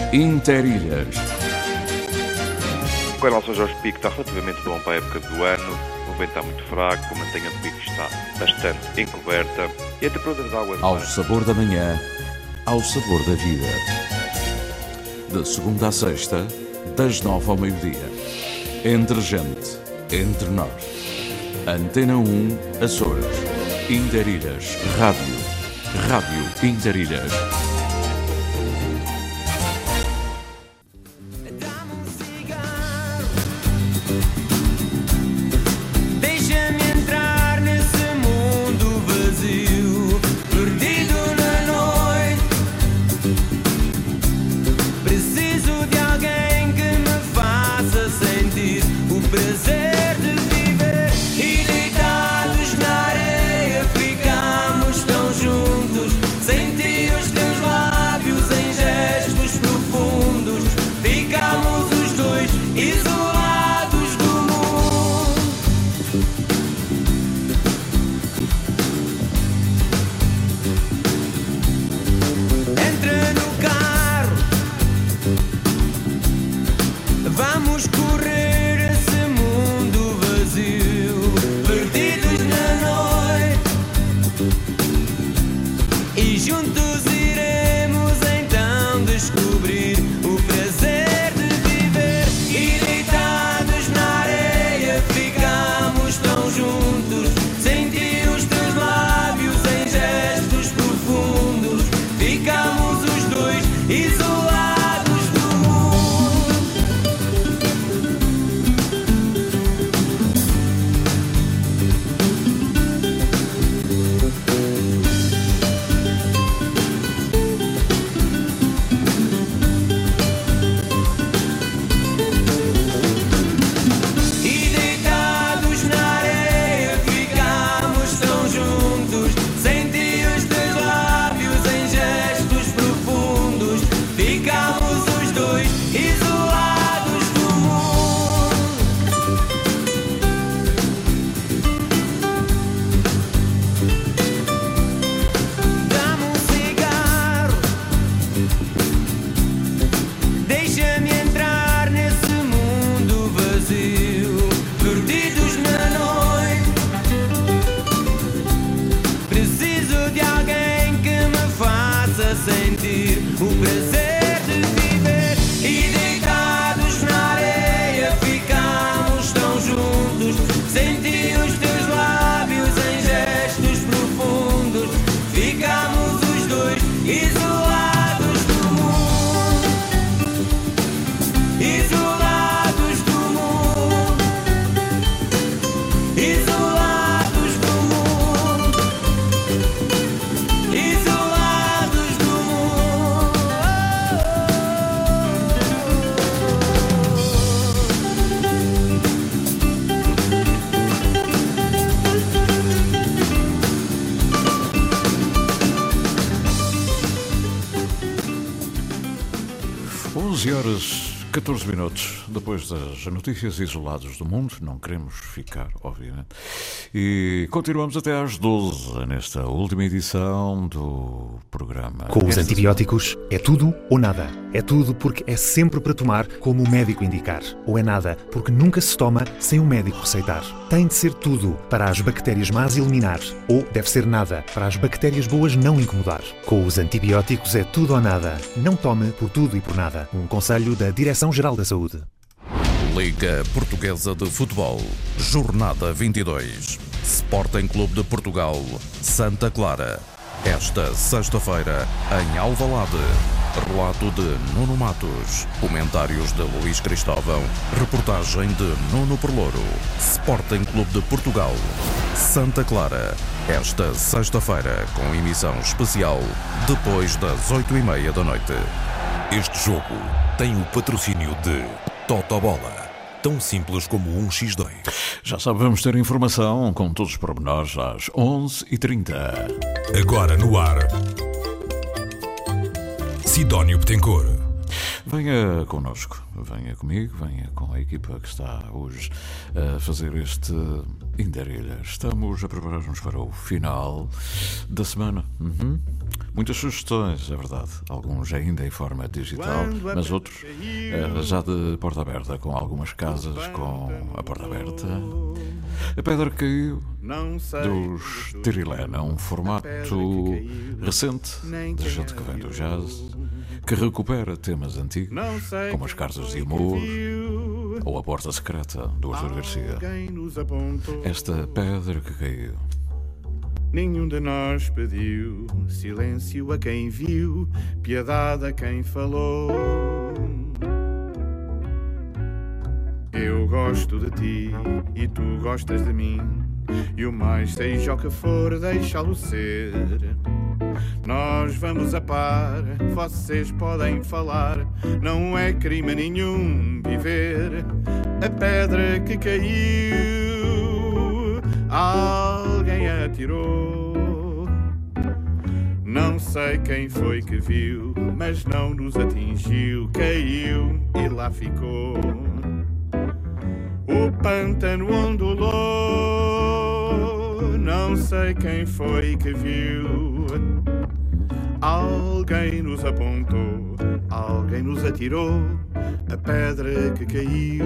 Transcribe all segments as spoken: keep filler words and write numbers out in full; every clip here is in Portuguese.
Interilhas. O canal São Jorge Pico está relativamente bom para a época do ano. O vento está muito fraco, a mantenha do pico está bastante encoberta e a temperatura da água é Ao mais. sabor da manhã, ao sabor da vida. De segunda a sexta, das nove ao meio-dia. Entre gente, entre nós. Antena um, Açores. Interilhas. Rádio. Rádio Interilhas. onze horas, catorze minutos, depois das notícias isoladas do mundo, não queremos ficar, obviamente, e continuamos até às doze, nesta última edição do programa. Com os antibióticos, é tudo ou nada. É tudo porque é sempre para tomar como o médico indicar. Ou é nada porque nunca se toma sem o médico receitar. Tem de ser tudo para as bactérias más eliminar. Ou deve ser nada para as bactérias boas não incomodar. Com os antibióticos é tudo ou nada. Não tome por tudo e por nada. Um conselho da Direção-Geral da Saúde. Liga Portuguesa de Futebol. Jornada vinte e dois. Sporting Clube de Portugal. Santa Clara. Esta sexta-feira, em Alvalade. Relato de Nuno Matos. Comentários de Luís Cristóvão. Reportagem de Nuno Perlouro. Sporting Clube de Portugal. Santa Clara. Esta sexta-feira, com emissão especial, depois das oito e meia da noite. Este jogo tem o patrocínio de Totobola. Tão simples como um por dois. Já sabe, vamos ter informação com todos os pormenores às onze e trinta. Agora no ar, Sidónio Betancourt. Venha connosco, venha comigo, venha com a equipa que está hoje a fazer este Interilhas. Estamos a preparar-nos para o final da semana. Uhum. Muitas sugestões, é verdade. Alguns ainda em forma digital, mas outros eh, já de porta aberta, com algumas casas com a porta aberta. A pedra que caiu dos Tirilena, um formato recente de gente que vem do jazz, que recupera temas antigos, como as cartas de amor ou a porta secreta do Arthur Garcia. Esta pedra que caiu. Nenhum de nós pediu silêncio a quem viu, piedade a quem falou. Eu gosto de ti e tu gostas de mim, e o mais seja o que for, deixá-lo ser. Nós vamos a par, vocês podem falar, não é crime nenhum viver. A pedra que caiu, alguém atirou. Não sei quem foi que viu, mas não nos atingiu. Caiu e lá ficou. O pântano ondulou. Não sei quem foi que viu. Alguém nos apontou, alguém nos atirou a pedra que caiu.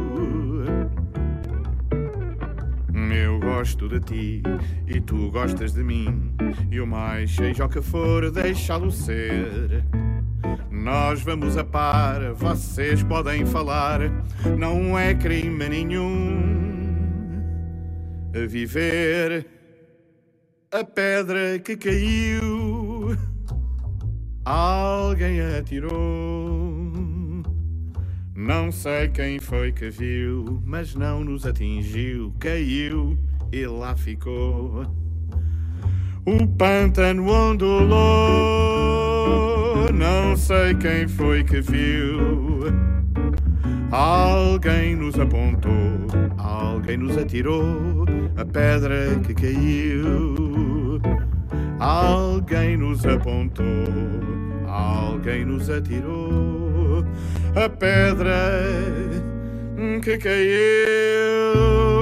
Eu gosto de ti e tu gostas de mim, e o mais seja o que for, deixá-lo ser. Nós vamos a par, vocês podem falar, não é crime nenhum a viver. A pedra que caiu, alguém atirou. Não sei quem foi que viu, mas não nos atingiu. Caiu e lá ficou. O pântano ondulou. Não sei quem foi que viu. Alguém nos apontou, alguém nos atirou a pedra que caiu. Alguém nos apontou, alguém nos atirou a pedra que caiu.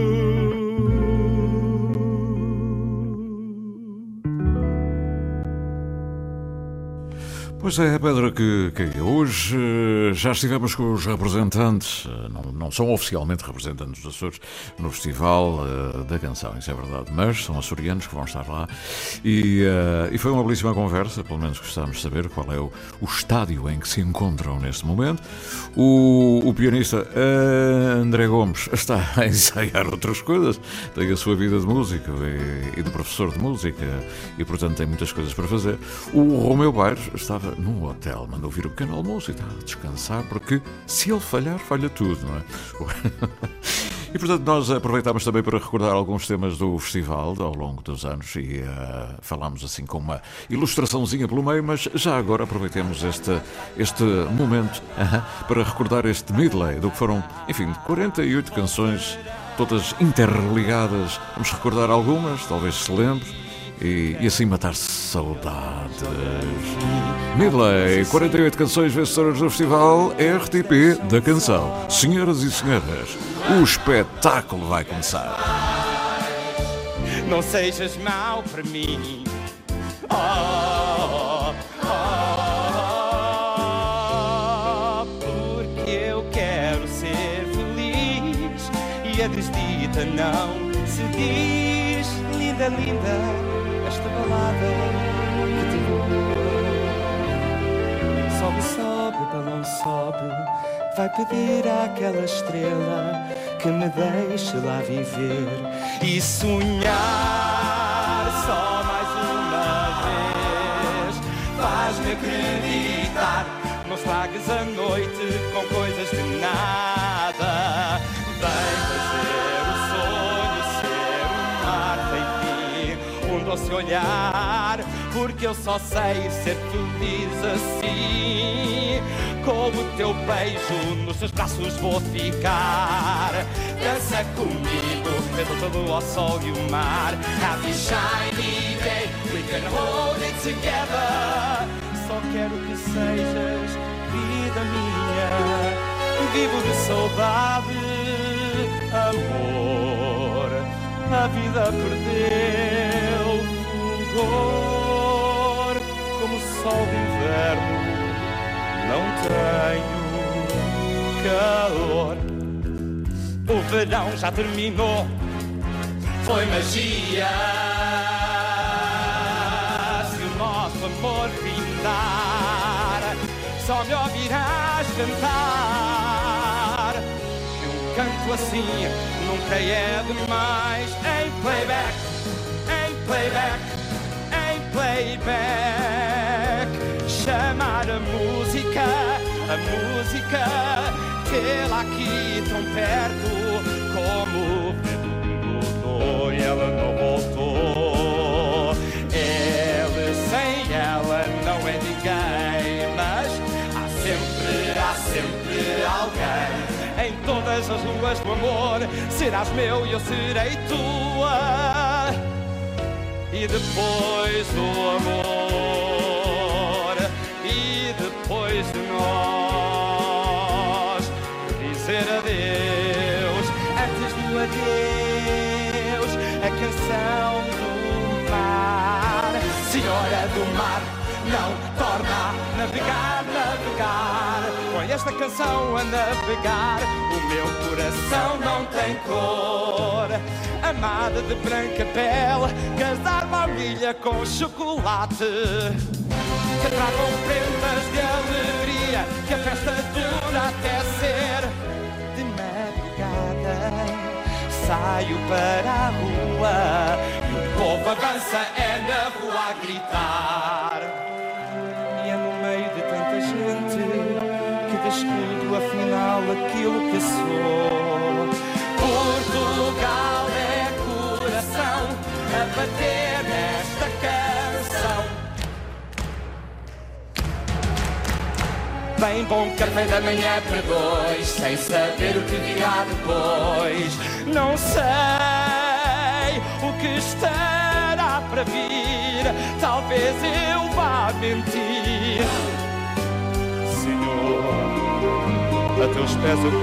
Pois é, a pedra que caiu. Hoje já estivemos com os representantes, não, não são oficialmente representantes dos Açores, no Festival uh, da Canção, isso é verdade, mas são açorianos que vão estar lá e, uh, e foi uma belíssima conversa, pelo menos gostávamos de saber qual é o, o estádio em que se encontram neste momento. O, o pianista uh, André Gomes está a ensaiar outras coisas, tem a sua vida de músico e, e de professor de música e, portanto, tem muitas coisas para fazer. O Romeu Bairros estava num hotel, mandou vir o pequeno almoço e está a descansar, porque se ele falhar, falha tudo, não é? E portanto nós aproveitámos também para recordar alguns temas do festival ao longo dos anos e uh, falámos assim com uma ilustraçãozinha pelo meio, mas já agora aproveitemos este, este momento uh, para recordar este medley do que foram, enfim, quarenta e oito canções, todas interligadas. Vamos recordar algumas, talvez se lembre. E, e assim matar saudades. Medley, quarenta e oito canções vencedoras do Festival R T P da Canção. Senhoras e senhores, o espetáculo vai começar. Não sejas mau para mim. Oh, oh, oh, porque eu quero ser feliz e a desdita não se diz. Linda, linda, esta balada que te dou. Sobe, sobe, balão sobe, vai pedir àquela estrela que me deixe lá viver e sonhar só mais uma vez. Faz-me acreditar, não estragues a noite com coisas de nada. Vem fazer o sonho ser um mar sem fim, um doce olhar, porque eu só sei ser feliz assim. Com o teu beijo nos teus braços vou ficar. Dança comigo, vendo todo ao sol e o mar. Happy shiny day, we can hold it together. Só quero que sejas vida minha. Vivo de saudade, amor. A vida perdeu fulgor. sol de inverno, não tenho calor. O verão já terminou, foi magia. Se o nosso amor findar, só me ouvirás cantar. Que um canto assim nunca é demais. Em playback, em playback, em playback. Chamar a música, a música, tê-la aqui tão perto. Como o vento mudou e ela não voltou. Ele sem ela não é ninguém, mas há sempre, há sempre alguém. Em todas as ruas do amor, serás meu e eu serei tua. E depois do amor, e depois de nós, dizer adeus. Antes do adeus, a canção do mar. Senhora do mar, não torna a navegar, navegar. Com esta canção a navegar, o meu coração não tem cor. Amada de branca pele, casar baunilha com chocolate. Que tragam prendas de alegria, que a festa dura até ser de madrugada. Saio para a rua e o povo avança, é na rua a gritar. E é no meio de tanta gente que descubro afinal aquilo que sou. Portugal é coração a bater nesta canção. Bem bom café da manhã para dois, sem saber o que virá depois. Não sei o que estará para vir, talvez eu vá mentir. Senhor, a teus pés eu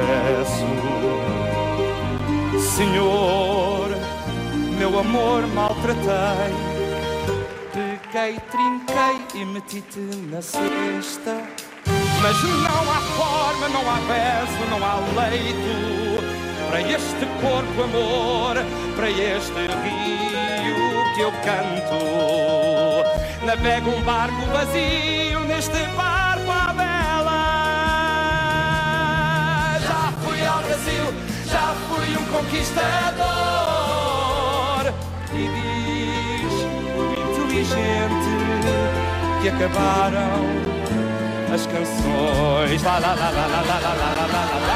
confesso. Senhor, meu amor maltratei. Peguei, trinquei e meti-te na cesta. Mas não há forma, não há verso, não há leito para este corpo, amor, para este rio que eu canto. Navego um barco vazio neste barco à vela. Já fui ao Brasil, já fui um conquistador. E diz o inteligente que acabaram as canções. La la la la la la la la la la la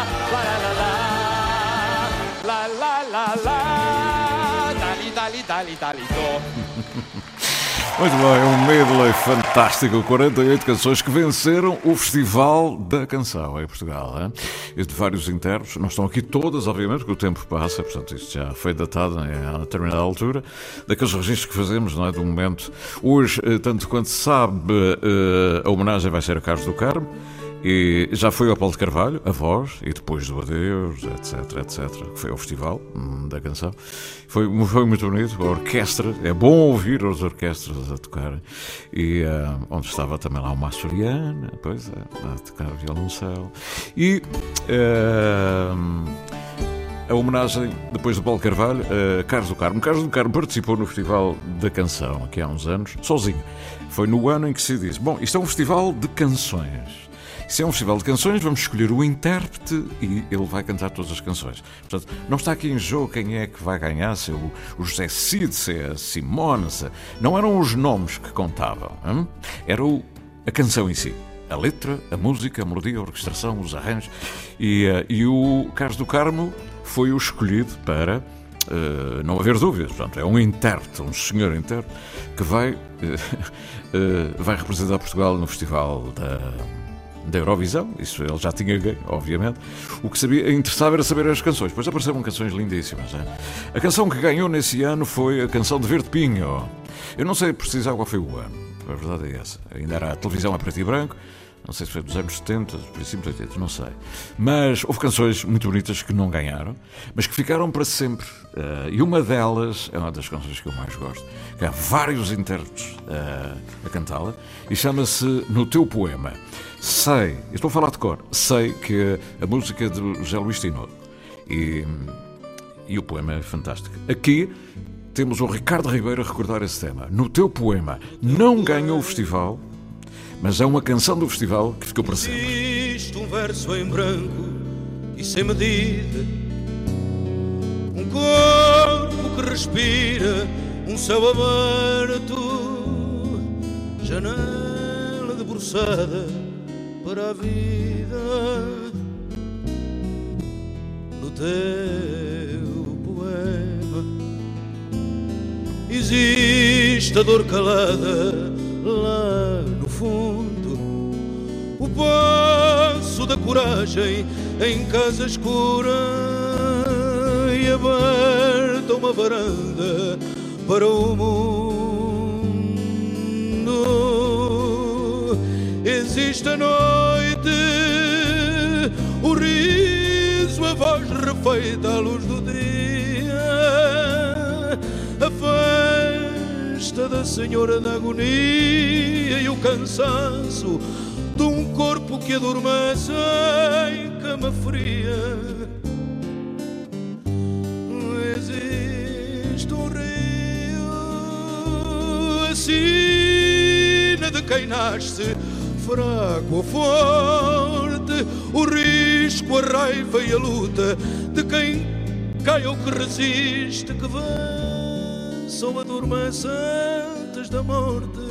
la la la la. Dali dali dali dali do. Muito bem, um medley fantástico, quarenta e oito canções que venceram o Festival da Canção em Portugal, hein? E de vários intérpretes, não estão aqui todas, obviamente, porque o tempo passa, portanto isto já foi datado a determinada altura, daqueles registros que fazemos, não é, do momento. Hoje, tanto quanto se sabe, a homenagem vai ser a Carlos do Carmo, e já foi ao Paulo de Carvalho, a voz, e depois do adeus, etc, etc, que foi ao Festival hum, da Canção. Foi, foi muito bonito, a orquestra, é bom ouvir as orquestras a tocarem, e uh, onde estava também lá o Márcio Soriano, pois é, a tocar violoncelo, e uh, a homenagem, depois do Paulo de Carvalho, a Carlos do Carmo. Carlos do Carmo participou no Festival da Canção, aqui há uns anos, sozinho. Foi no ano em que se disse, bom, isto é um festival de canções. Se é um festival de canções, vamos escolher o intérprete e ele vai cantar todas as canções. Portanto, não está aqui em jogo quem é que vai ganhar, se é o, o José Cid, se é a Simone, se... não eram os nomes que contavam, hein? Era o, a canção em si. A letra, a música, a melodia, a orquestração, os arranjos. E, uh, e o Carlos do Carmo foi o escolhido para uh, não haver dúvidas. Portanto, é um intérprete, um senhor intérprete, que vai, uh, uh, vai representar Portugal no Festival da... da Eurovisão, isso ele já tinha ganho, obviamente. O que sabia, interessava era saber as canções. Depois apareceram canções lindíssimas, hein? A canção que ganhou nesse ano foi a canção de Verde Pinho. Eu não sei precisar qual foi o ano, a verdade é essa. Ainda era a televisão a preto e branco, Não sei se foi dos anos setenta, dos princípios de oitenta, não sei. Mas houve canções muito bonitas que não ganharam, mas que ficaram para sempre. Uh, e uma delas é uma das canções que eu mais gosto, que há vários intérpretes uh, a cantá-la, e chama-se No Teu Poema. Sei, estou a falar de cor, sei que a música de José Luís Tinoco. E, e o poema é fantástico. Aqui temos o Ricardo Ribeiro a recordar esse tema. No Teu Poema. Não ganhou o festival, mas é uma canção do festival que ficou para sempre. Existe um verso em branco e sem medida, um corpo que respira, um céu aberto, janela debruçada para a vida. No teu poema existe a dor calada lá no fundo, o passo da coragem em casa escura e aberta uma varanda para o mundo. Existe a noite, o riso, a voz refeita à luz do dia, a festa da Senhora da Agonia e o cansaço de um corpo que adormece em cama fria. Existe um rio, a sina de quem nasce fraco ou forte, o risco, a raiva e a luta de quem cai ou que resiste, que vem são adormece antes da morte.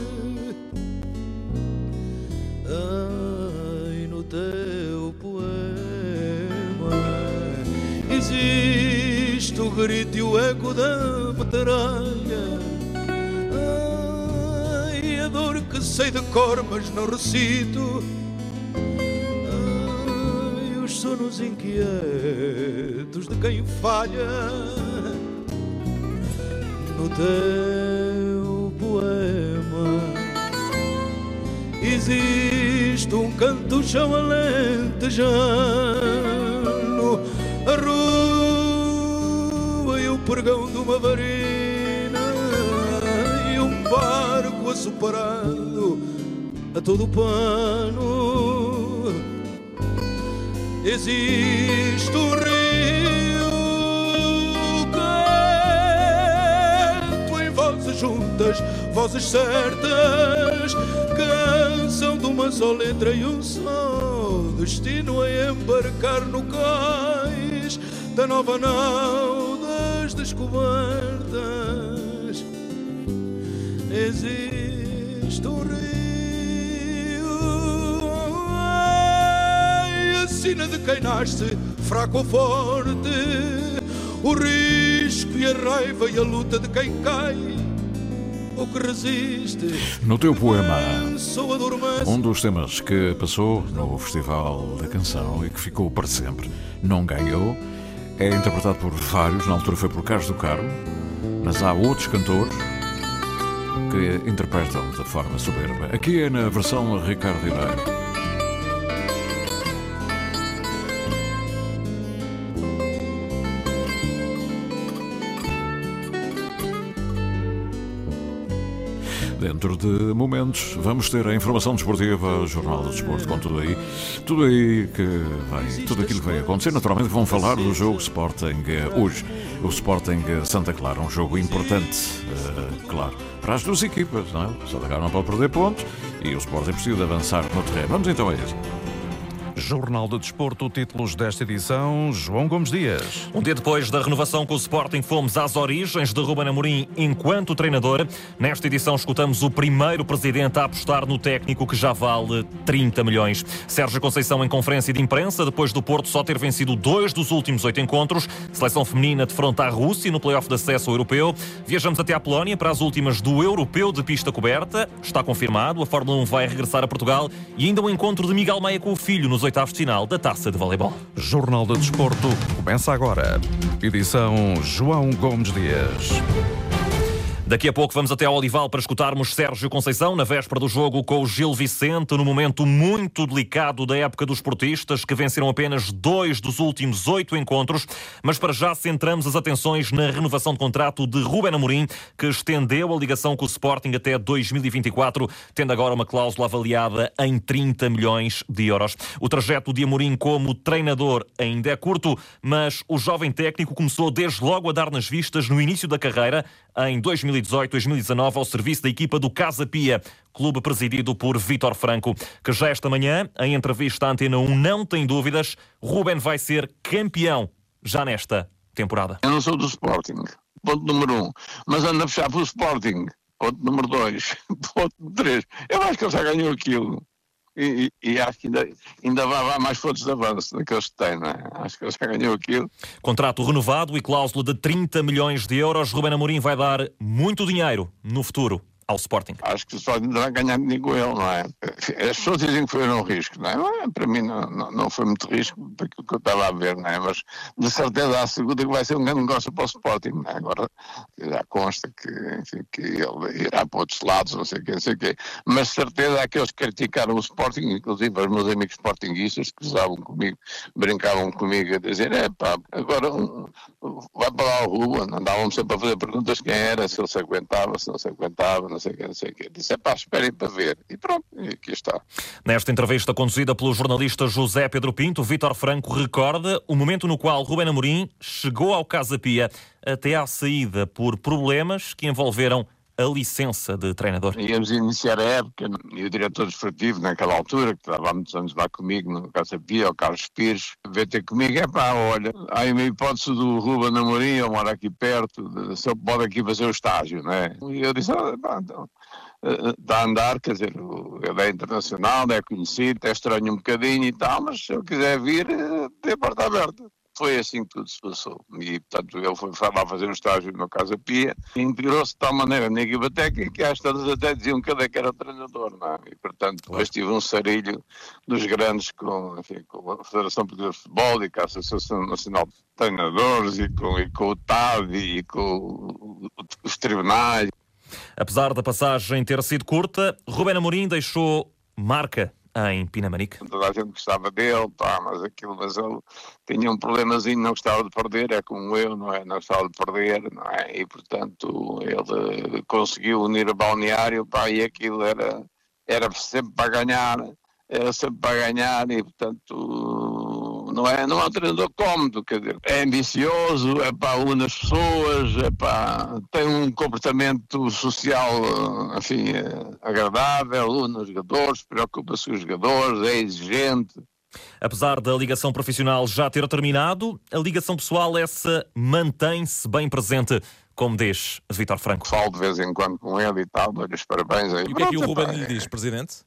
Ai, no teu poema existe o grito e o eco da metralha. Ai, a dor que sei de cor mas não recito. Ai, os sonos inquietos de quem falha. No teu poema existe um canto-chão alentejano, a rua e o pregão de uma varina e um barco açuparado a todo o pano. Existe um rio, juntas, vozes certas, canção de uma só letra e um só destino a embarcar no cais da nova nau das descobertas. Existe um rio, ai, a sina de quem nasce fraco ou forte, o risco e a raiva e a luta de quem cai ou que resiste. No Teu Poema, um dos temas que passou no Festival da Canção e que ficou para sempre, não ganhou, é interpretado por vários, na altura foi por Carlos do Carmo, mas há outros cantores que interpretam de forma soberba. Aqui é na versão Ricardo Ribeiro. Dentro de momentos vamos ter a informação desportiva, o Jornal do Desporto, com tudo aí, tudo aí que vai, tudo aquilo que vai acontecer. Naturalmente vão falar do jogo Sporting hoje, o Sporting Santa Clara, um jogo importante, uh, claro, para as duas equipas, não é? O Santa Clara não pode perder pontos e o Sporting precisa de avançar no terreno. Vamos então a isso. Jornal de Desporto, títulos desta edição, João Gomes Dias. Um dia depois da renovação com o Sporting, fomos às origens de Ruben Amorim enquanto treinador. Nesta edição escutamos o primeiro presidente a apostar no técnico que já vale trinta milhões. Sérgio Conceição em conferência de imprensa, depois do Porto só ter vencido dois dos últimos oito encontros. Seleção feminina defronta a Rússia no play-off de acesso ao europeu. Viajamos até a Polónia para as últimas do europeu de pista coberta. Está confirmado, a Fórmula um vai regressar a Portugal e ainda um encontro de Miguel Maia com o filho nos oitavos de final da Taça de Voleibol. Jornal de Desporto começa agora. Edição João Gomes Dias. Daqui a pouco vamos até ao Olival para escutarmos Sérgio Conceição na véspera do jogo com o Gil Vicente, no momento muito delicado da época dos portistas, que venceram apenas dois dos últimos oito encontros. Mas para já centramos as atenções na renovação de contrato de Ruben Amorim, que estendeu a ligação com o Sporting até dois mil e vinte e quatro, tendo agora uma cláusula avaliada em trinta milhões de euros. O trajeto de Amorim como treinador ainda é curto, mas o jovem técnico começou desde logo a dar nas vistas no início da carreira, em dois mil e dezoito, dois mil e dezanove, ao serviço da equipa do Casa Pia, clube presidido por Vítor Franco, que já esta manhã, em entrevista à Antena um, não tem dúvidas, Ruben vai ser campeão já nesta temporada. Eu não sou do Sporting, ponto número um, mas ando a fechar pelo Sporting, ponto número dois, ponto três. Eu acho que ele já ganhou aquilo. E, e, e acho que ainda, ainda vai haver mais pontos de avanço daqueles que tem, não é? Acho que ele já ganhou aquilo. Contrato renovado e cláusula de trinta milhões de euros. Ruben Amorim vai dar muito dinheiro no futuro ao Sporting. Acho que o Sporting vai ganhar dinheiro com ele, não é? As pessoas dizem que foi um risco, não é? Para mim não, não, não foi muito risco daquilo que eu estava a ver, não é? Mas de certeza asseguro que vai ser um grande negócio para o Sporting, não é? Agora já consta que, enfim, que ele irá para outros lados, não sei o quê, não sei o quê. Mas de certeza aqueles que criticaram o Sporting, inclusive os meus amigos sportinguistas que usavam comigo, brincavam comigo a dizer, é pá, agora um, vai para lá o Ruben, andavam sempre a fazer perguntas quem era, se ele se aguentava, se não se aguentava, não sei o que, não sei o que. Disse, é pá, esperem para ver. E pronto, e aqui está. Nesta entrevista conduzida pelo jornalista José Pedro Pinto, Vítor Franco recorda o momento no qual Ruben Amorim chegou ao Casa Pia até à saída por problemas que envolveram a licença de treinador. Íamos iniciar a época e o diretor desportivo, naquela altura, que estava há muitos anos lá comigo, no Casa Pia, o Carlos Pires, veio ter comigo, é pá, olha, há uma hipótese do Ruben Amorim, eu moro aqui perto, se eu pode aqui fazer o estágio, não é? E eu disse, ah, pá, então, está a andar, quer dizer, ele é internacional, é conhecido, é estranho um bocadinho e tal, mas se eu quiser vir, tem a porta aberta. Foi assim que tudo se passou. E, portanto, ele foi lá fazer um estágio no Casa Pia e integrou-se de tal maneira na equipa técnica que às tantas até diziam que ele era o treinador, não é? E, portanto, depois tive um sarilho dos grandes com, enfim, com a Federação Portuguesa de Futebol e com a Associação Nacional de Treinadores e com, e com o T A D e com os tribunais. Apesar da passagem ter sido curta, Ruben Amorim deixou marca em Pinamanique. Toda a gente gostava dele, pá, mas aquilo, mas ele tinha um problemazinho, não gostava de perder, é como eu, não é? Não gostava de perder, não é? E, portanto, ele conseguiu unir o balneário, pá, e aquilo era, era sempre para ganhar, era sempre para ganhar e, portanto, não é, não é um treinador cómodo, quer dizer, é ambicioso, é para une as pessoas, é para, tem um comportamento social, enfim, agradável, une os jogadores, preocupa-se com os jogadores, é exigente. Apesar da ligação profissional já ter terminado, a ligação pessoal essa mantém-se bem presente, como diz Vítor Franco. Falo de vez em quando com ele e tal, dou-lhe os parabéns. Aí. E o que é que o Ruben lhe diz, Presidente?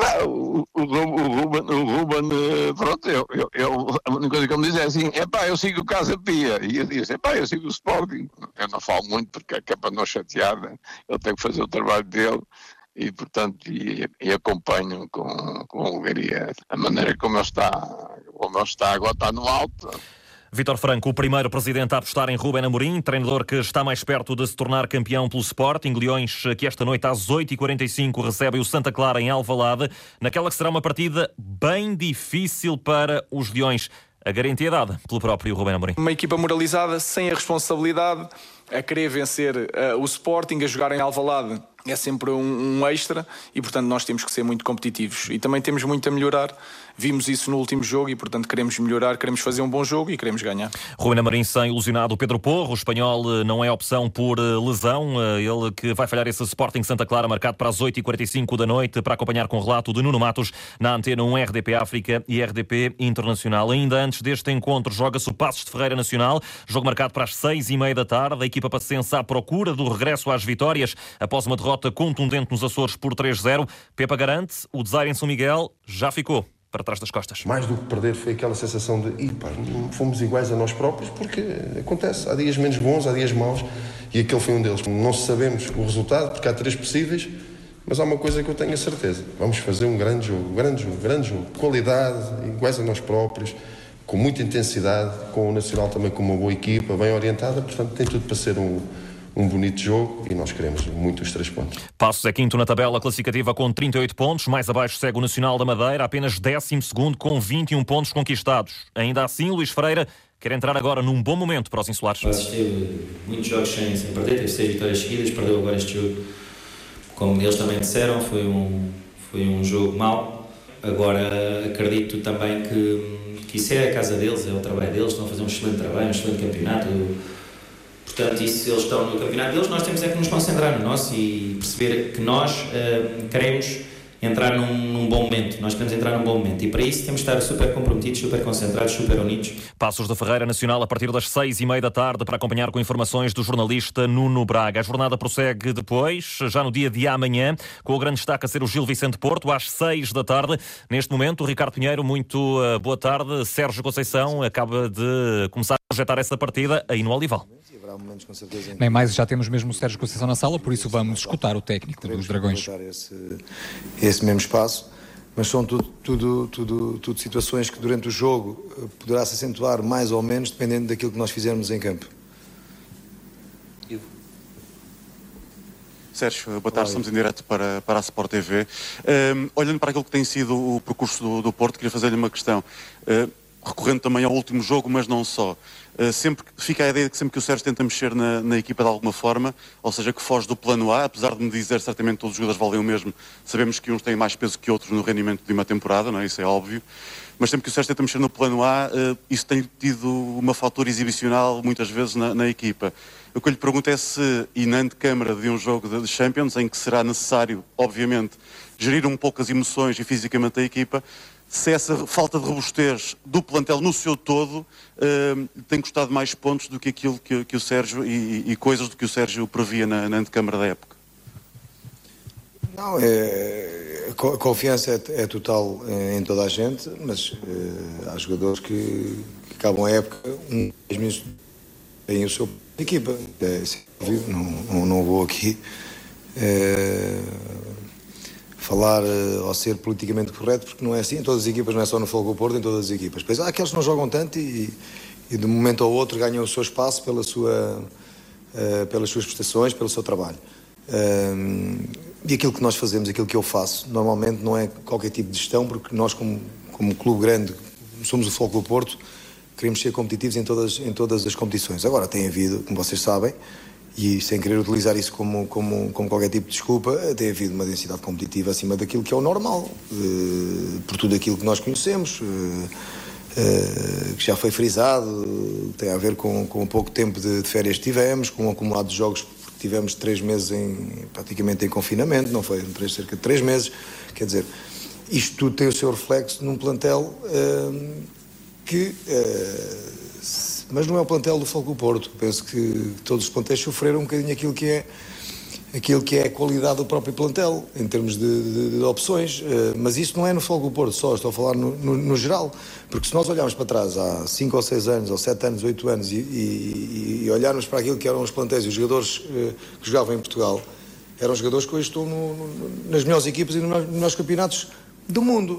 O, o, o, Ruben, o Ruben, pronto, eu, eu, eu, a única coisa que ele me diz é assim, é pá, eu sigo o Casa Pia, e eu disse, é pá, eu sigo o Sporting. Eu não falo muito porque é para não chatear, né? Ele tem que fazer o trabalho dele e, portanto, e, e acompanho com, com alegria a maneira como ele está, como ele está, agora está no alto. Vítor Franco, o primeiro presidente a apostar em Ruben Amorim, treinador que está mais perto de se tornar campeão pelo Sporting. Leões que esta noite às oito e quarenta e cinco recebem o Santa Clara em Alvalade, naquela que será uma partida bem difícil para os Leões. A garantia dada pelo próprio Ruben Amorim. Uma equipa moralizada, sem a responsabilidade, a querer vencer uh, o Sporting, a jogar em Alvalade. É sempre um, um extra e, portanto, nós temos que ser muito competitivos. E também temos muito a melhorar. Vimos isso no último jogo e, portanto, queremos melhorar, queremos fazer um bom jogo e queremos ganhar. Ruben Amorim sem ilusionado Pedro Porro. O espanhol não é opção por lesão. Ele que vai falhar esse Sporting Santa Clara marcado para as oito e quarenta e cinco da noite para acompanhar com o relato de Nuno Matos na Antena um R D P África e R D P Internacional. Ainda antes deste encontro joga-se o Passos de Ferreira Nacional. Jogo marcado para as seis e meia da tarde. A equipa passense à procura do regresso às vitórias após uma derrota contundente nos Açores por três zero. Pepa garante, o desaire em São Miguel já ficou para trás das costas. Mais do que perder foi aquela sensação de pá, fomos iguais a nós próprios, porque acontece, há dias menos bons, há dias maus, e aquele foi um deles. Não sabemos o resultado, porque há três possíveis, mas há uma coisa que eu tenho a certeza, vamos fazer um grande jogo, grande jogo, grande jogo, qualidade, iguais a nós próprios, com muita intensidade, com o Nacional também com uma boa equipa, bem orientada, portanto tem tudo para ser um, um bonito jogo e nós queremos muito os três pontos. Passos é quinto na tabela classificativa com trinta e oito pontos, mais abaixo segue o Nacional da Madeira, apenas décimo segundo com vinte e um pontos conquistados. Ainda assim, Luís Freira quer entrar agora num bom momento para os insulares. Passos teve muitos jogos sem, sem perder, teve seis vitórias seguidas, perdeu agora este jogo. Como eles também disseram, foi um, foi um jogo mau. Agora acredito também que, que isso é a casa deles, é o trabalho deles, estão a fazer um excelente trabalho, um excelente campeonato. Portanto, e se eles estão no campeonato deles, nós temos é que nos concentrar no nosso e perceber que nós uh, queremos entrar num, num bom momento. Nós queremos entrar num bom momento e para isso temos de estar super comprometidos, super concentrados, super unidos. Passos da Ferreira Nacional a partir das seis e meia da tarde para acompanhar com informações do jornalista Nuno Braga. A jornada prossegue depois, já no dia de amanhã, com o grande destaque a ser o Gil Vicente Porto, às seis da tarde. Neste momento, o Ricardo Pinheiro, muito uh, boa tarde. Sérgio Conceição acaba de começar a projetar essa partida aí no Olival. Nem mais, já temos mesmo o Sérgio Conceição na sala, por isso vamos escutar o técnico dos Dragões. Esse, esse mesmo espaço, mas são tudo, tudo, tudo, tudo situações que durante o jogo poderá se acentuar mais ou menos, dependendo daquilo que nós fizermos em campo. Sérgio, boa tarde, estamos em direto para, para a Sport T V. Um, olhando para aquilo que tem sido o percurso do, do Porto, queria fazer-lhe uma questão. Uh, recorrendo também ao último jogo, mas não só. Uh, sempre fica a ideia de que sempre que o Sérgio tenta mexer na, na equipa de alguma forma, ou seja, que foge do plano A, apesar de me dizer certamente todos os jogadores valem o mesmo, sabemos que uns têm mais peso que outros no rendimento de uma temporada, não é? Isso é óbvio, mas sempre que o Sérgio tenta mexer no plano A, uh, isso tem tido uma fatura exibicional muitas vezes na, na equipa. O que eu lhe pergunto é se, e na antecâmara de um jogo de Champions, em que será necessário, obviamente, gerir um pouco as emoções e fisicamente a equipa, se essa falta de robustez do plantel no seu todo uh, tem custado mais pontos do que aquilo que, que o Sérgio e, e coisas do que o Sérgio previa na, na antecâmara da época. Não, é, a confiança é, é total em toda a gente, mas é, há jogadores que, que acabam a época, um dez minutos têm o seu equipa. É, não, não, não vou aqui é, falar ou ser politicamente correto, porque não é assim em todas as equipas, não é só no Futebol Clube do Porto, em todas as equipas. Pois há aqueles que não jogam tanto e, e de um momento ao outro ganham o seu espaço pela sua, uh, pelas suas prestações, pelo seu trabalho. Uh, e aquilo que nós fazemos, aquilo que eu faço, normalmente não é qualquer tipo de gestão, porque nós como, como clube grande, somos o Futebol Clube do Porto, queremos ser competitivos em todas, em todas as competições. Agora tem havido, como vocês sabem, e sem querer utilizar isso como, como, como qualquer tipo de desculpa, tem havido uma densidade competitiva acima daquilo que é o normal, uh, por tudo aquilo que nós conhecemos, uh, uh, que já foi frisado, uh, tem a ver com, com o pouco tempo de, de férias que tivemos, com o acumulado de jogos, porque tivemos três meses em, praticamente em confinamento, não foi? Três, cerca de três meses, quer dizer, isto tudo tem o seu reflexo num plantel uh, que... Uh, mas não é o plantel do Futebol Clube do Porto. Penso que todos os plantéis sofreram um bocadinho aquilo que é, aquilo que é a qualidade do próprio plantel, em termos de, de, de opções. Mas isso não é no Futebol Clube do Porto só, estou a falar no, no, no geral. Porque se nós olharmos para trás há cinco ou seis anos, ou sete anos, oito anos, e, e, e olharmos para aquilo que eram os plantéis e os jogadores que jogavam em Portugal, eram jogadores que hoje estão no, no, nas melhores equipas e nos melhores campeonatos do mundo.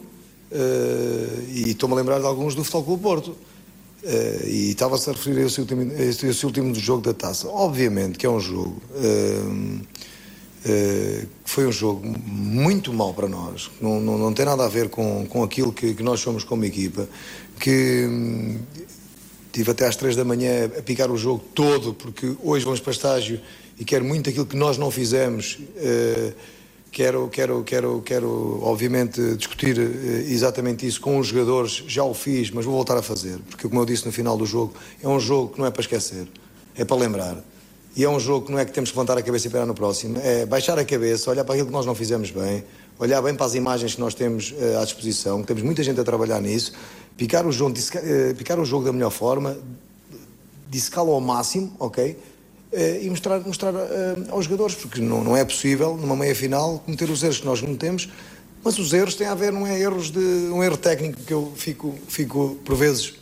E estou-me a lembrar de alguns do Futebol Clube do Porto. Uh, e estava-se a referir a esse, último, a esse último jogo da Taça. Obviamente que é um jogo uh, uh, que foi um jogo muito mau para nós, não, não, não tem nada a ver com, com aquilo que, que nós somos como equipa, que um, tive até às três da manhã a picar o jogo todo, porque hoje vamos para estágio e quero muito aquilo que nós não fizemos. uh, Quero, quero, quero, quero, obviamente, discutir exatamente isso com os jogadores. Já o fiz, mas vou voltar a fazer. Porque, como eu disse no final do jogo, é um jogo que não é para esquecer, é para lembrar. E é um jogo que não é que temos que levantar a cabeça e esperar no próximo. É baixar a cabeça, olhar para aquilo que nós não fizemos bem, olhar bem para as imagens que nós temos uh, à disposição, que temos muita gente a trabalhar nisso, picar o jogo, uh, picar o jogo da melhor forma, dissecá-lo ao máximo, ok? e mostrar, mostrar uh, aos jogadores, porque não, não é possível, numa meia-final, cometer os erros que nós cometemos, mas os erros têm a ver, não é erros de um erro técnico, que eu fico, fico por vezes,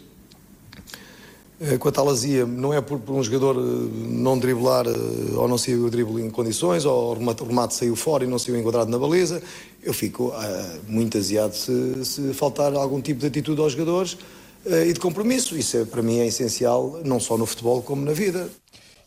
uh, com a tal azia, não é por, por um jogador uh, não driblar uh, ou não sair o drible em condições, ou o remate, o remate saiu fora e não saiu enquadrado na baliza, eu fico uh, muito aziado se, se faltar algum tipo de atitude aos jogadores uh, e de compromisso. Isso é, para mim é essencial, não só no futebol como na vida.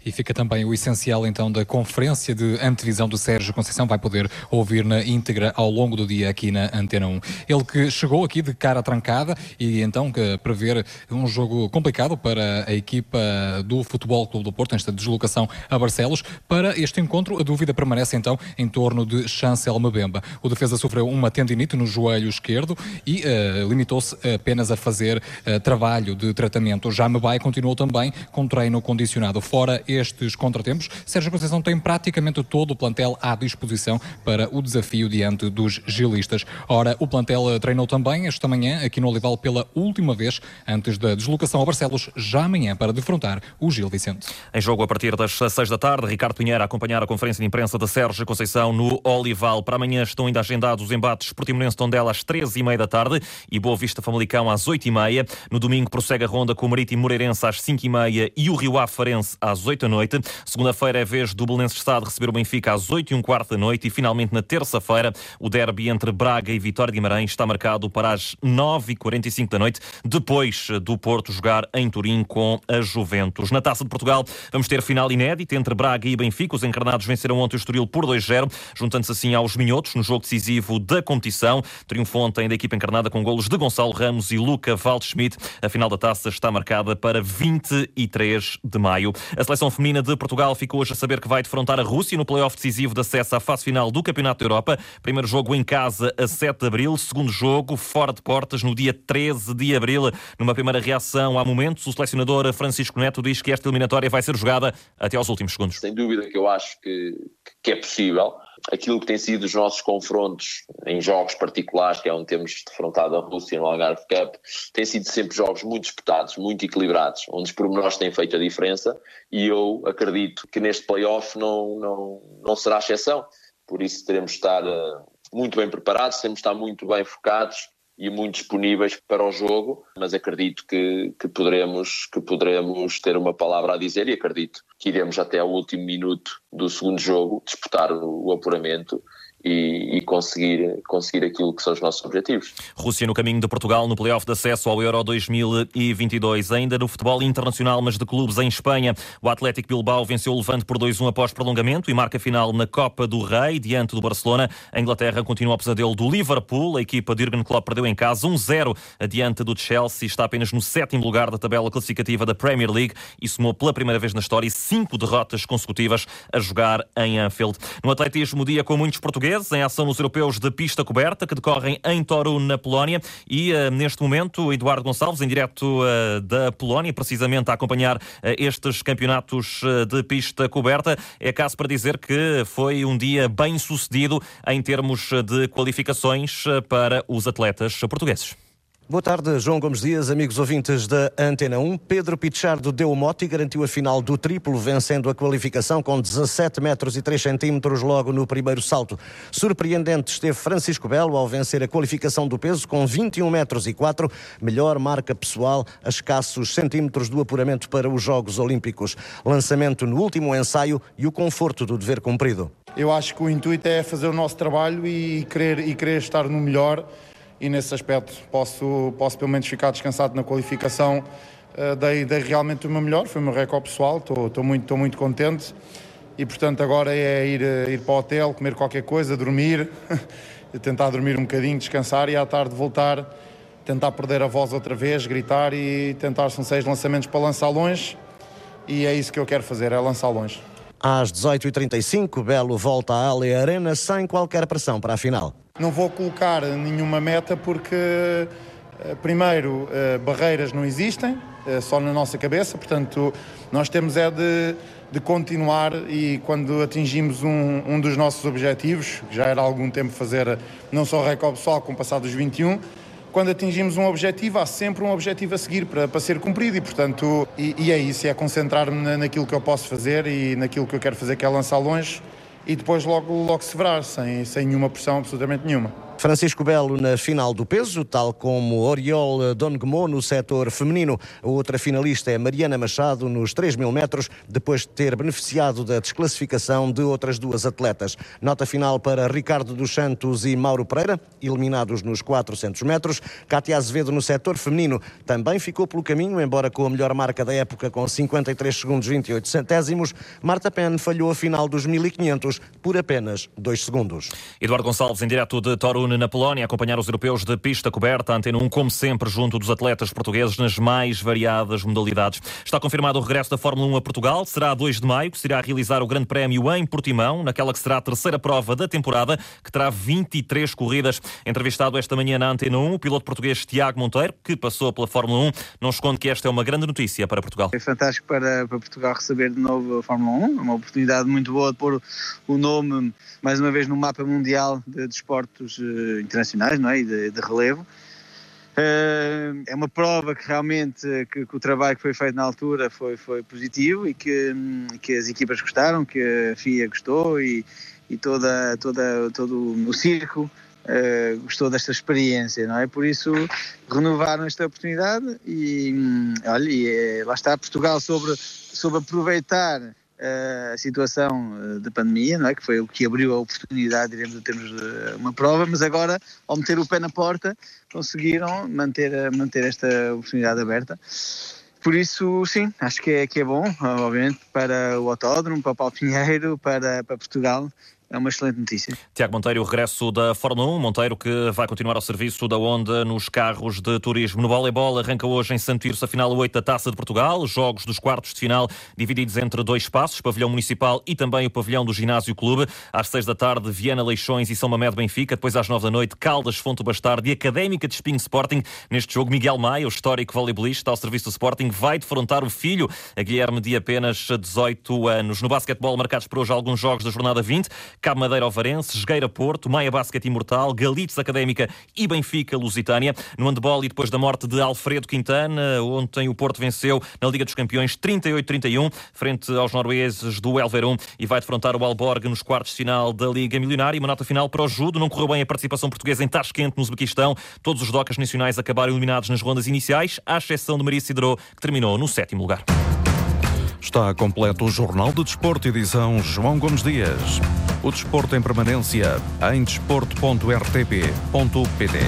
E fica também o essencial então da conferência de antevisão do Sérgio Conceição, vai poder ouvir na íntegra ao longo do dia aqui na Antena um. Ele que chegou aqui de cara trancada e então que prever um jogo complicado para a equipa do Futebol Clube do Porto, nesta deslocação a Barcelos. Para este encontro, a dúvida permanece então em torno de Chancel Mbemba. O defesa sofreu uma tendinite no joelho esquerdo e uh, limitou-se apenas a fazer uh, trabalho de tratamento. Já Mbaye continuou também com treino condicionado. Fora estes contratempos, Sérgio Conceição tem praticamente todo o plantel à disposição para o desafio diante dos gilistas. Ora, o plantel treinou também esta manhã aqui no Olival pela última vez antes da deslocação a Barcelos, já amanhã, para defrontar o Gil Vicente. Em jogo a partir das seis da tarde, Ricardo Pinheiro a acompanhar a conferência de imprensa de Sérgio Conceição no Olival. Para amanhã estão ainda agendados os embates Portimonense-Tondela às treze e meia da tarde e Boa Vista-Famalicão às oito e meia. No domingo prossegue a ronda com o Marítimo Moreirense às cinco e meia e o Rio Ave Farense às oito da noite. Segunda-feira é vez do Belenenses Estado receber o Benfica às oito e um quarto da noite e finalmente na terça-feira o derby entre Braga e Vitória de Guimarães está marcado para as nove e quarenta e cinco da noite, depois do Porto jogar em Turim com a Juventus. Na Taça de Portugal vamos ter final inédita entre Braga e Benfica. Os encarnados venceram ontem o Estoril por dois a zero, juntando-se assim aos minhotos no jogo decisivo da competição. Triunfo ontem da equipa encarnada com golos de Gonçalo Ramos e Luca Waldschmidt. A final da Taça está marcada para vinte e três de maio. A seleção feminina de Portugal ficou hoje a saber que vai defrontar a Rússia no play-off decisivo de acesso à fase final do Campeonato da Europa. Primeiro jogo em casa a sete de abril, segundo jogo fora de portas no dia treze de abril. Numa primeira reação há momentos, o selecionador Francisco Neto diz que esta eliminatória vai ser jogada até aos últimos segundos. Sem dúvida que eu acho que, que é possível. Aquilo que tem sido os nossos confrontos em jogos particulares, que é onde temos defrontado a Rússia no Algarve Cup, tem sido sempre jogos muito disputados, muito equilibrados, onde os pormenores têm feito a diferença e eu acredito que neste play-off não, não, não será exceção. Por isso teremos de estar uh, muito bem preparados, teremos de estar muito bem focados e muito disponíveis para o jogo, mas acredito que, que, poderemos, que poderemos ter uma palavra a dizer e acredito que iremos até ao último minuto do segundo jogo disputar o, o apuramento e, e conseguir, conseguir aquilo que são os nossos objetivos. Rússia no caminho de Portugal no play-off de acesso ao Euro dois mil e vinte e dois. Ainda no futebol internacional, mas de clubes em Espanha, o Atlético Bilbao venceu o Levante por dois a um após prolongamento e marca final na Copa do Rei, diante do Barcelona. A Inglaterra continua o pesadelo do Liverpool. A equipa de Jürgen Klopp perdeu em casa um a zero adiante do Chelsea. Está apenas no sétimo lugar da tabela classificativa da Premier League e somou pela primeira vez na história cinco derrotas consecutivas a jogar em Anfield. No atletismo, dia com muitos portugueses em ação nos europeus de pista coberta que decorrem em Torun, na Polónia, e uh, neste momento Eduardo Gonçalves em direto uh, da Polónia, precisamente a acompanhar uh, estes campeonatos uh, de pista coberta. É caso para dizer que foi um dia bem sucedido em termos de qualificações uh, para os atletas portugueses. Boa tarde, João Gomes Dias, amigos ouvintes da Antena um. Pedro Pichardo deu o mote e garantiu a final do triplo, vencendo a qualificação com dezassete metros e três centímetros logo no primeiro salto. Surpreendente esteve Francisco Belo ao vencer a qualificação do peso com vinte e um metros e quatro, melhor marca pessoal a escassos centímetros do apuramento para os Jogos Olímpicos. Lançamento no último ensaio e o conforto do dever cumprido. Eu acho que o intuito é fazer o nosso trabalho e querer, e querer estar no melhor. E nesse aspecto posso, posso pelo menos ficar descansado na qualificação. Uh, dei, dei realmente o meu melhor, foi o meu recorde pessoal, estou muito, muito contente e portanto agora é ir, ir para o hotel, comer qualquer coisa, dormir, tentar dormir um bocadinho, descansar e à tarde voltar, tentar perder a voz outra vez, gritar e tentar, são seis lançamentos para lançar longe e é isso que eu quero fazer, é lançar longe. Às dezoito e trinta e cinco, Belo volta à Ale Arena sem qualquer pressão para a final. Não vou colocar nenhuma meta porque, primeiro, barreiras não existem, só na nossa cabeça, portanto, nós temos é de, de continuar e quando atingimos um, um dos nossos objetivos, que já era há algum tempo fazer não só o recorde pessoal, como passar dos vinte e um, quando atingimos um objetivo, há sempre um objetivo a seguir para, para ser cumprido e, portanto, e, e é isso, é concentrar-me naquilo que eu posso fazer e naquilo que eu quero fazer, que é lançar longe. E depois logo, logo se verar, sem, sem nenhuma pressão, absolutamente nenhuma. Francisco Belo na final do peso, tal como Oriol Dongmo no setor feminino. A outra finalista é Mariana Machado nos três mil metros, depois de ter beneficiado da desclassificação de outras duas atletas. Nota final para Ricardo dos Santos e Mauro Pereira, eliminados nos quatrocentos metros. Cátia Azevedo no setor feminino também ficou pelo caminho, embora com a melhor marca da época com cinquenta e três segundos vinte e oito centésimos. Marta Penn falhou a final dos mil e quinhentos por apenas dois segundos. Eduardo Gonçalves em direto de Torun, na Polónia, a acompanhar os europeus de pista coberta. A Antena um, como sempre, junto dos atletas portugueses nas mais variadas modalidades. Está confirmado o regresso da Fórmula um a Portugal. Será a dois de maio que se irá realizar o Grande Prémio em Portimão, naquela que será a terceira prova da temporada, que terá vinte e três corridas. Entrevistado esta manhã na Antena um, o piloto português Tiago Monteiro, que passou pela Fórmula um, não esconde que esta é uma grande notícia para Portugal. É fantástico para, para Portugal receber de novo a Fórmula um, é uma oportunidade muito boa de pôr o nome mais uma vez no mapa mundial de desportos uh, internacionais, não é? E de, de relevo. Uh, é uma prova que realmente que, que o trabalho que foi feito na altura foi, foi positivo e que, que as equipas gostaram, que a F I A gostou e, e toda, toda, todo o circo uh, gostou desta experiência, não é? Por isso renovaram esta oportunidade e, olha, e é, lá está Portugal sobre, sobre aproveitar a situação da pandemia, não é? Que foi o que abriu a oportunidade, diremos, de termos uma prova, mas agora, ao meter o pé na porta, conseguiram manter, manter esta oportunidade aberta. Por isso, sim, acho que é, que é bom, obviamente, para o autódromo, para o Paulo Pinheiro, para, para Portugal. É uma excelente notícia. Tiago Monteiro, o regresso da Fórmula um. Monteiro que vai continuar ao serviço da Honda nos carros de turismo. No voleibol arranca hoje em Santo Tirso a final oito da Taça de Portugal. Jogos dos quartos de final divididos entre dois espaços, pavilhão municipal e também o pavilhão do Ginásio Clube. Às seis da tarde, Viana Leixões e São Mamede Benfica. Depois às nove da noite, Caldas Fonte Bastardo e Académica de Espinho Sporting. Neste jogo, Miguel Maia, o histórico voleibolista ao serviço do Sporting, vai defrontar o filho, a Guilherme, de apenas dezoito anos. No basquetebol, marcados por hoje alguns jogos da jornada vinte. Cabo Madeira Ovarense, Jogueira Porto, Maia Basket Imortal, Galitos Académica e Benfica Lusitânia. No handball, e depois da morte de Alfredo Quintana, ontem o Porto venceu na Liga dos Campeões trinta e oito a trinta e um, frente aos noruegueses do Elverum, e vai defrontar o Alborg nos quartos de final da Liga Milionária. E uma nota final para o judo. Não correu bem a participação portuguesa em Tashkent, no Uzbequistão. Todos os docas nacionais acabaram eliminados nas rondas iniciais, à exceção de Maria Cidró, que terminou no sétimo lugar. Está completo o Jornal de Desporto, edição João Gomes Dias. O desporto em permanência em desporto ponto r t p ponto p t.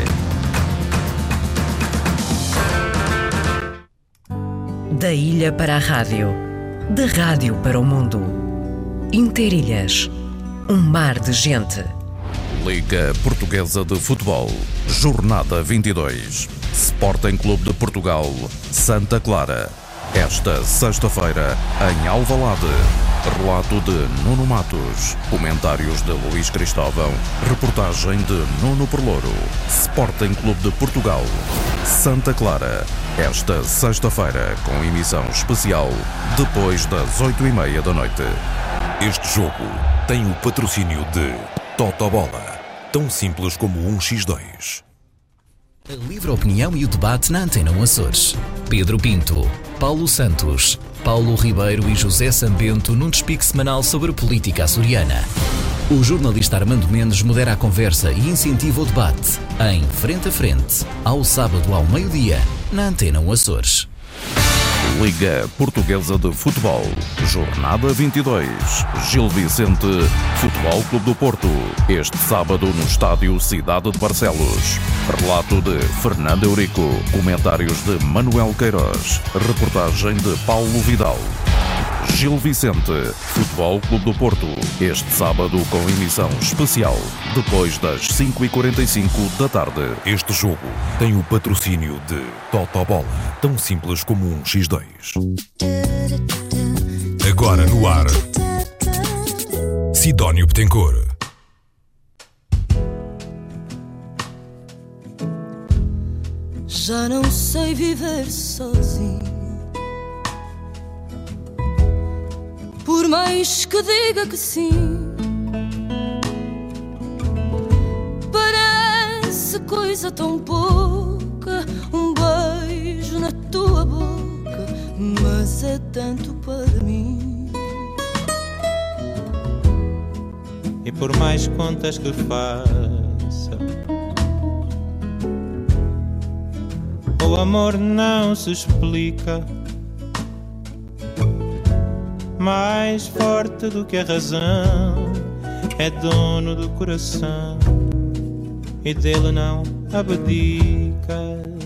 Da ilha para a rádio, da rádio para o mundo. Interilhas, um mar de gente. Liga Portuguesa de Futebol, Jornada vinte e dois. Sporting Clube de Portugal, Santa Clara. Esta sexta-feira, em Alvalade. Relato de Nuno Matos. Comentários de Luís Cristóvão. Reportagem de Nuno Perlouro. Sporting Clube de Portugal, Santa Clara. Esta sexta-feira, com emissão especial, depois das oito e meia da noite. Este jogo tem o patrocínio de Totobola. Tão simples como um xis dois. A livre opinião e o debate na Antena um Açores. Pedro Pinto, Paulo Santos, Paulo Ribeiro e José Sambento num despique semanal sobre política açoriana. O jornalista Armando Mendes modera a conversa e incentiva o debate em Frente a Frente, ao sábado ao meio-dia, na Antena um Açores. Liga Portuguesa de Futebol, Jornada vinte e dois. Gil Vicente, Futebol Clube do Porto. Este sábado no estádio Cidade de Barcelos. Relato de Fernando Eurico. Comentários de Manuel Queiroz. Reportagem de Paulo Vidal. Gil Vicente, Futebol Clube do Porto. Este sábado com emissão especial, depois das cinco e quarenta e cinco da tarde. Este jogo tem o patrocínio de Totobola, tão simples como um xis dois. Agora no ar, Sidónio Betancourt. Já não sei viver sozinho, por mais que diga que sim. Parece coisa tão pouca, um beijo na tua boca, mas é tanto para mim. E por mais contas que faça, meu amor não se explica. Mais forte do que a razão, é dono do coração e dele não abdica.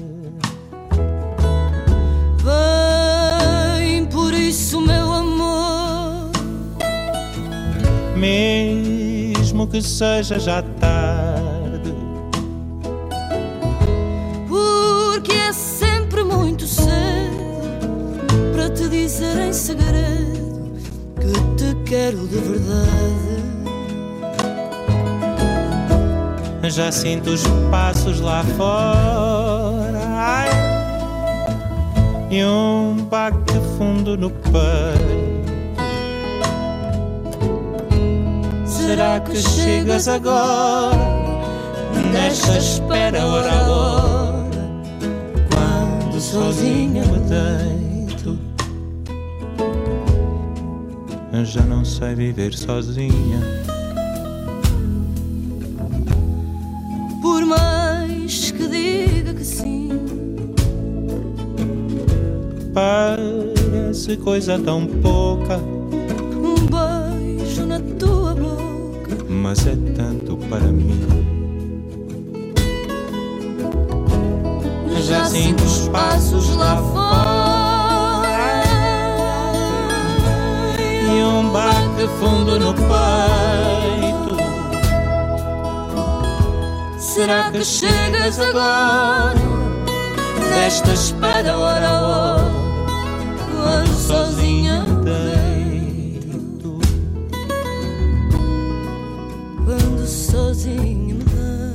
Vem, por isso, meu amor, mesmo que seja já tarde, porque é sempre muito cedo para te dizer em segredo que te quero de verdade. Já sinto os passos lá fora, ai, e um baque fundo no peito. Será que chegas agora, nesta espera hora a hora, quando sozinha me deito? Eu já não sei viver sozinha. Por mais que diga que sim, parece coisa tão pouca, um beijo na tua boca, mas é tanto para mim. Já sinto os passos lá fora e um baque fundo no peito. Será que chegas agora, nesta espera hora a hora, quando sozinha me deito? Quando sozinha me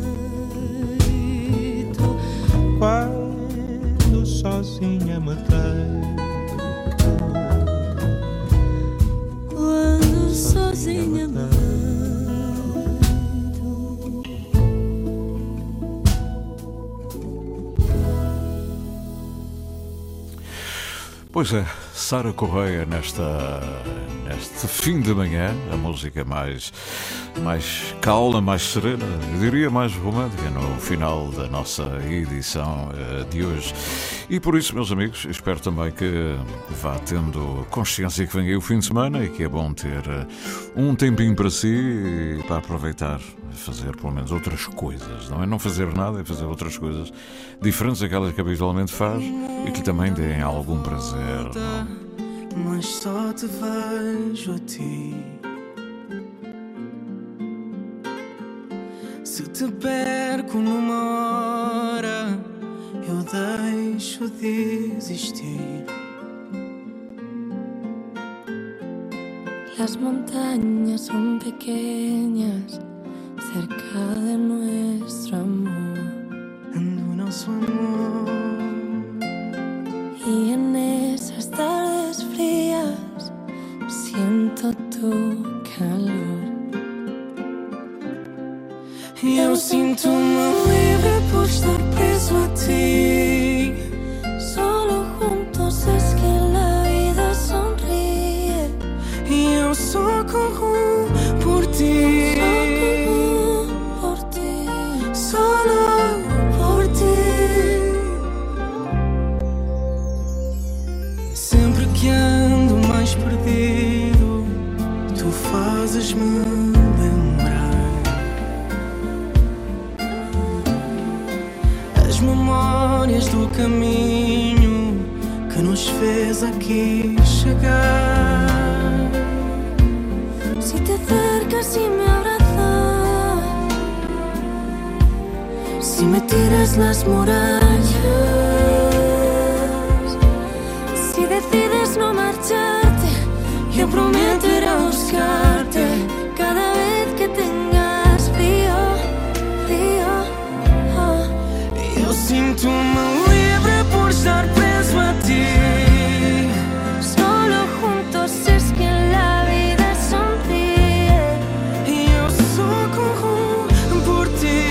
deito, quando sozinha me deito, quando sozinha me deito. Pois é, Sara Correia nesta, neste fim de manhã, a música mais, mais calma, mais serena, eu diria mais romântica no final da nossa edição uh, de hoje. E por isso, meus amigos, espero também que vá tendo consciência que vem aí o fim de semana e que é bom ter uh, um tempinho para si e para aproveitar, fazer pelo menos outras coisas, não é não fazer nada, é fazer outras coisas diferentes daquelas que habitualmente faz e que também deem algum prazer, não? Mas só te vejo a ti. Se te perco numa hora, eu deixo de existir. Las montañas son pequeñas cerca de nuestro amor, do nosso amor. Y en esas tardes frías siento tu calor. Y eu sinto-me livre por estar preso a ti. Solo juntos es que la vida sonríe. Y eu só corro por ti. Solo por ti. Sempre que ando mais perdido, tu fazes-me lembrar as memórias do caminho que nos fez aqui chegar. Se te acercas y me abrazas, si me tiras las murallas, si decides no marcharte, yo prometeré buscarte cada vez que tengas frío, frío. Oh. Eu sinto-me livre por estar preso a ti. Solo juntos es que la vida sonríe. Y eu só corro por ti.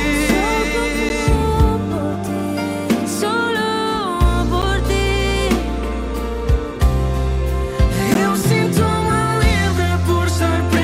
Start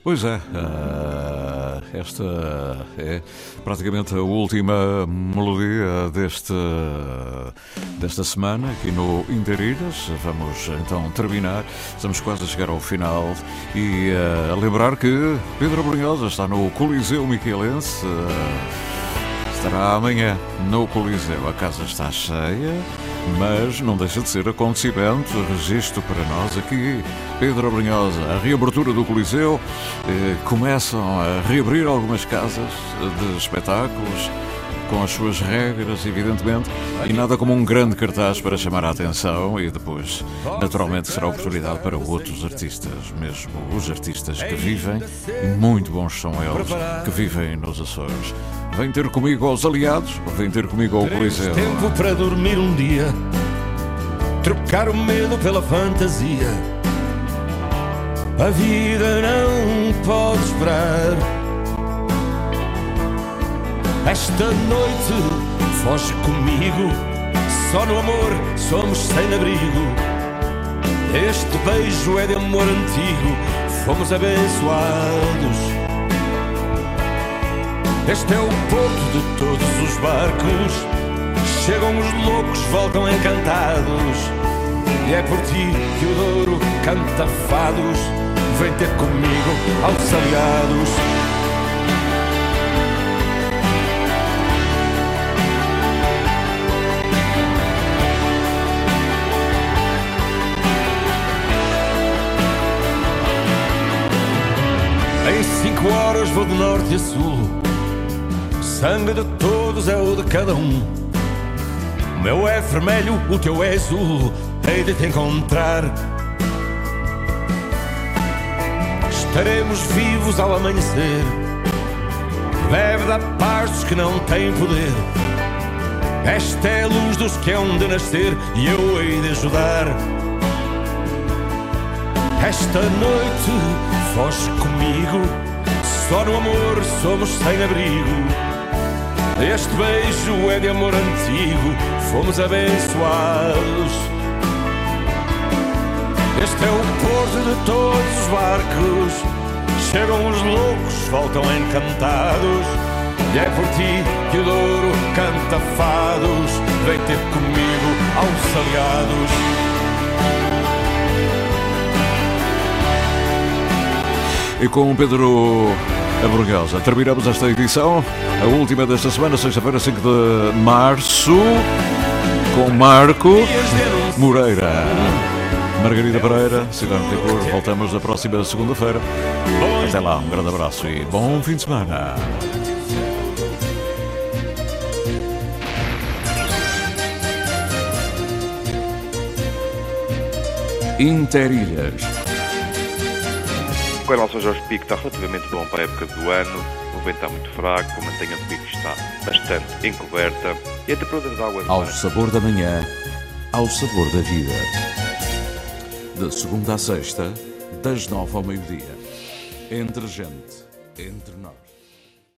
Pois é, uh, esta é praticamente a última melodia deste, desta semana aqui no Interilhas. Vamos então terminar, estamos quase a chegar ao final e uh, a lembrar que Pedro Brunhosa está no Coliseu Miquelense, uh, estará amanhã no Coliseu. A casa está cheia, mas não deixa de ser acontecimento, registro para nós aqui. Pedro Brunhosa, a reabertura do Coliseu, eh, começam a reabrir algumas casas de espetáculos, com as suas regras, evidentemente, e nada como um grande cartaz para chamar a atenção, e depois, naturalmente, será oportunidade para outros artistas, mesmo os artistas que vivem, e muito bons são eles, que vivem nos Açores. Vem ter comigo aos aliados, vem ter comigo ao Coliseu. Tempo para dormir um dia, trocar o medo pela fantasia. A vida não pode esperar. Esta noite foge comigo, só no amor somos sem abrigo. Este beijo é de amor antigo, fomos abençoados. Este é o porto de todos os barcos, chegam os loucos, voltam encantados. E é por ti que o Douro canta fados, vem ter comigo aos aliados. Em cinco horas vou de norte a sul, sangue de todos é o de cada um. O meu é vermelho, o teu é azul, hei de te encontrar. Estaremos vivos ao amanhecer, bebe da paz dos que não têm poder. Esta é a luz dos que hão de nascer e eu hei de ajudar. Esta noite foge comigo, só no amor somos sem abrigo. Este beijo é de amor antigo, fomos abençoados. Este é o porto de todos os barcos, chegam os loucos, voltam encantados. E é por ti que o Douro canta fados, vem ter comigo aos aliados. E com o Pedro Brunhosa terminamos esta edição, a última desta semana, sexta-feira, cinco de março, com Marco Moreira, Margarida Pereira, Cidade de Cor. Voltamos na próxima segunda-feira. Até lá, um grande abraço e bom fim de semana. Interilhas. O canal São Jorge Pico está relativamente bom para a época do ano, o vento está muito fraco, a mantenha do pico está bastante encoberta e a temperatura da água... Ao sabor da manhã, ao sabor da vida. De segunda a sexta, das nove ao meio-dia. Entre gente, entre nós.